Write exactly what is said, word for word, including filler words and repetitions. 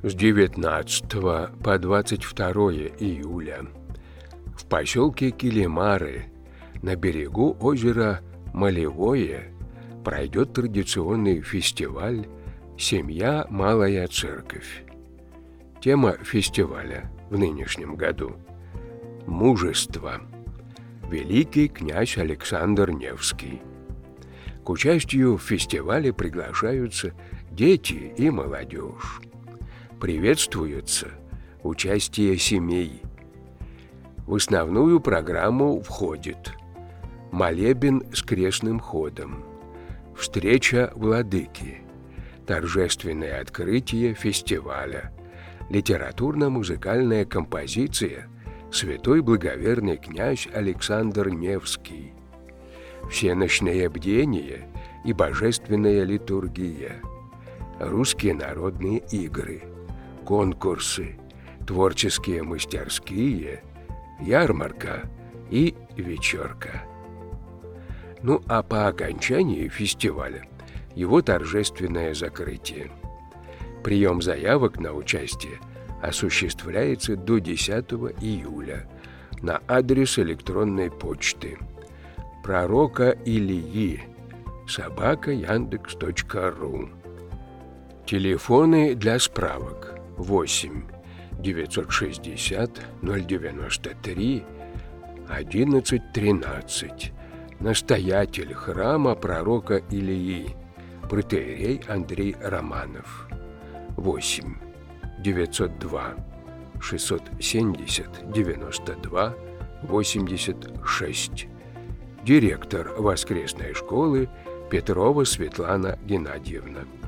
С девятнадцатого по двадцать второе июля в поселке Килимары на берегу озера Малевое пройдет традиционный фестиваль «Семья. Малая церковь». Тема фестиваля в нынешнем году – «Мужество. Великий князь Александр Невский». К участию в фестивале приглашаются дети и молодежь. Приветствуется участие семей. В основную программу входит молебен с крестным ходом, встреча владыки, торжественное открытие фестиваля, литературно-музыкальная композиция «Святой благоверный князь Александр Невский», всеночное бдение и божественная литургия, русские народные игры, конкурсы, творческие мастерские, ярмарка и вечерка. Ну а по окончании фестиваля его торжественное закрытие. Прием заявок на участие осуществляется до десятого июля на адрес электронной почты пророка Илии собака яндекс точка ру. Телефоны для справок восемь девятьсот шестьдесят ноль девяносто три одиннадцать тринадцать. Настоятель храма пророка Илии, протоиерей Андрей Романов. восемь девятьсот два шестьсот семьдесят девяносто два восемьдесят шесть. Директор воскресной школы Петрова Светлана Геннадьевна.